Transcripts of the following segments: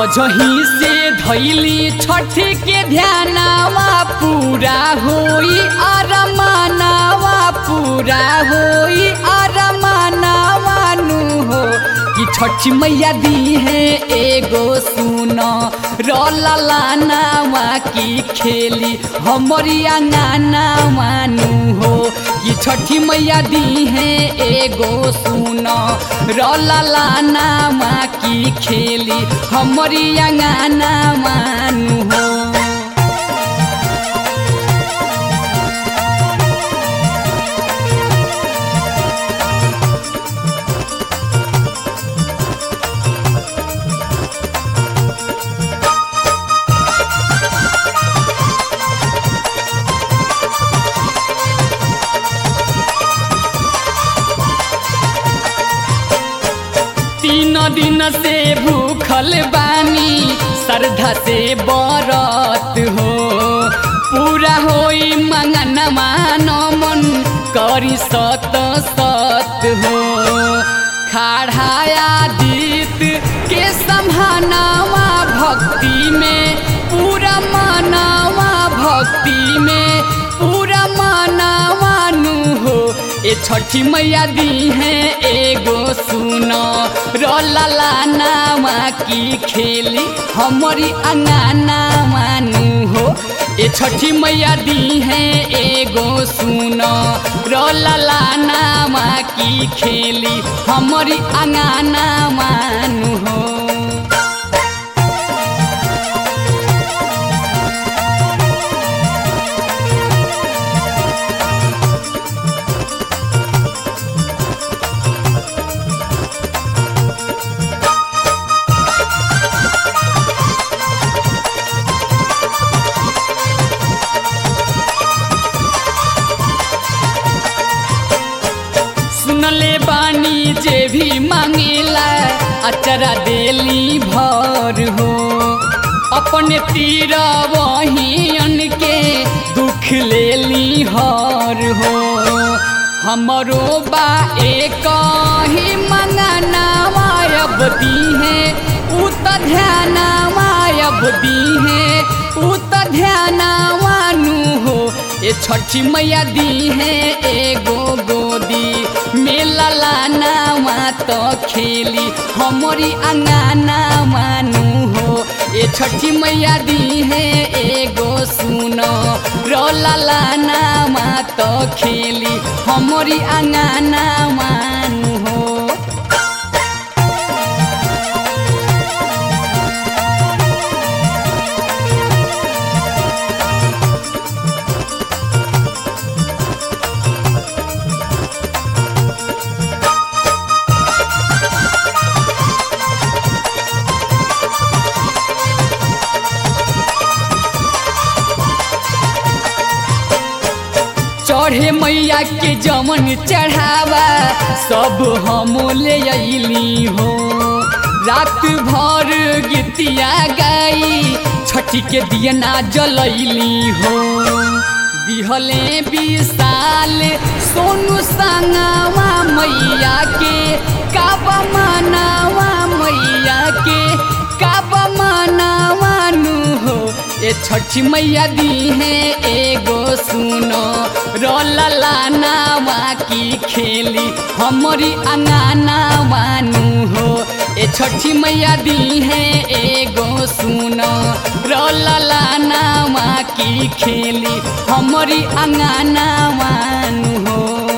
सजही से धैली छठ के ध्यानवा पूरा होई अरमानवा पूरा होई अरमानवा नु हो कि छठ मैया दी है एगो सुनो रलालानावा की खेली हमरी अंगनावा नु हो कि छठी मैया दी है एगो सुनो रलालानावा की खेली हमरी अंगनावा नु हो। तीन दिन से भूखल बानी श्रद्धा से बरत हो पूरा होई मंगनवा मन करी सत सत हो खाड़ाया दीत के संभानवा भक्ति में पूरा मनवा भक्ति में पूरा मनवा नु हो ए छठी मैया दी है एगो सुनो रलालानावा की खेली हमरी अंगनावा नु हो ए छठी मैया दी है एगो सुनो रलालानावा की खेली हमरी अंगनावा नु हो। सुनले बानी जे भी मांगेला अचरा देली भर हो अपने तीर वहीन के दुख लेली हर हो हमरो बा एक ही मंगनावा अब दी है उ त ध्यानवा अब दी है उ त ध्यानवा नु हो ए छठी मैया दी है एगो गोदी मेला लानावा तो खेली हमरी अंगनावा नु हो ए छठी मैया दी है एगो सुनो रलालानावा तो खेली हमरी अंगनावा नु हो। चढ़े मैया के जमन चढ़ावा सब हम ले अइली हो रात भर गीतिया गाई छठी के दियना जलैली हो दिहले विशाल सोनू संगवा मैया के काबा मनावा मैया के काबा मनावा नु हो ए छठी मैया दी है एगो सुनो रलालानावा की खेली हमरी अंगनावा नु हो ए छठी मैया दी है एगो सुनो रलालानावा की खेली हमरी अंगनावा नु हो।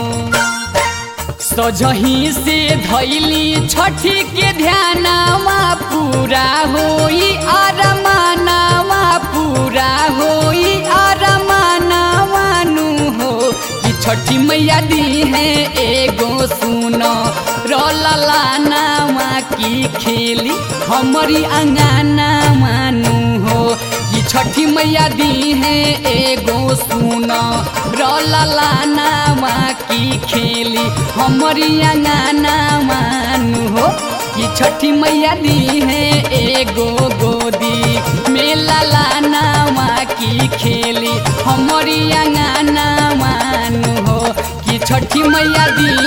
सजही से धैली छठी के ध्यानवा पूरा होई अरमानवा पूरा होई अरमानवा नु हो कि छठी मैया दी है एगो सुनो रलालानावा की खेली हमरी अंगनावा नु हो कि छठी मैया दी है एगो सुनो रलालानावा की खेली हमरी अंगनावा नु हो कि छठी मैया दी है एगो गोदी मेला लानावा की खेली हमरी अंगनावा नु हो कि छठी मैया दी